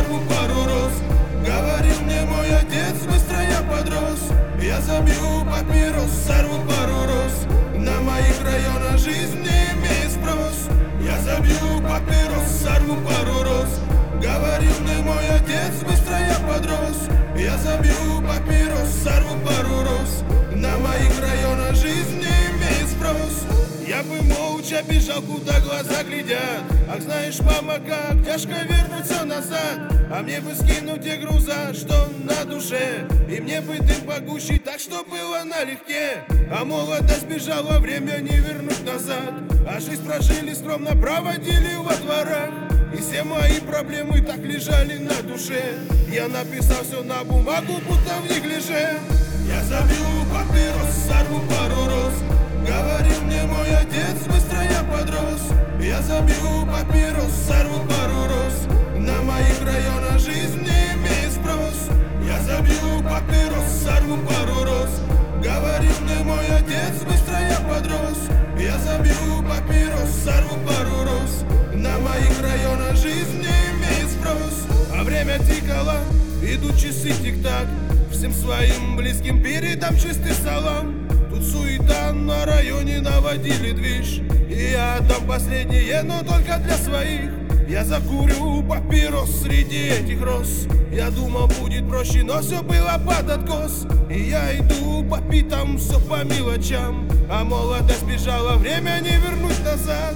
сорву пару роз. Говорил мне мой отец, быстро я подрос. Я забью папирос, сорву пару роз. На моих районах жизнь не имеет спрос. Я забью папирос, сорву пару роз. Говорил мне мой отец, быстро я подрос. Я забью папирос, сорву пару роз. На моих районах жизнь не имеет спрос. Я бы молча бежал, куда глаза глядят. Ах, знаешь, мама, как тяжко вернуться назад. А мне бы скинуть те груза, что на душе. И мне бы дым погуще, так что было налегке. А молодость бежала, время не вернуть назад. А жизнь прожили скромно, проводили во дворах. И все мои проблемы так лежали на душе. Я написал все на бумагу, будто в неглиже. Я забью папирос, сорву пару роз. Говорил мне мой отец, быстро я подрос. Я забью папирос, сорву пару роз. На моих районах жизнь не имеет спрос. Я забью папирос, сорву пару роз. Говорил мне мой отец, быстро я подрос. Я забью папирос, сорву пару роз. На моих районах жизнь не имеет спрос. А время тикало, идут часы тик-так. Всем своим близким передам чистый салам. Тут суета на районе, наводили движ. И я отдам последнее, но только для своих. Я закурю папирос среди этих роз. Я думал, будет проще, но все было под откос. И я иду по питам, все по мелочам. А молодость бежала, время не вернуть назад.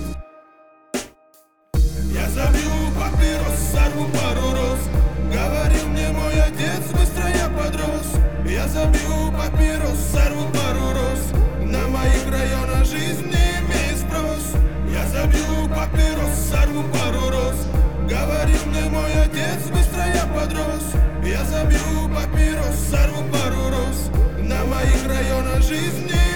Я забью папирос, сорву пару роз. Говорил мне мой отец, быстро я подрос. Я забью папирос, сорву пару роз. На моих районах жизнь не имеет спрос. Я забью папирос, сорву пару роз. Говорил мне мой отец, быстро я подрос. Я забью папирос, сорву пару роз. На моих районах жизнь не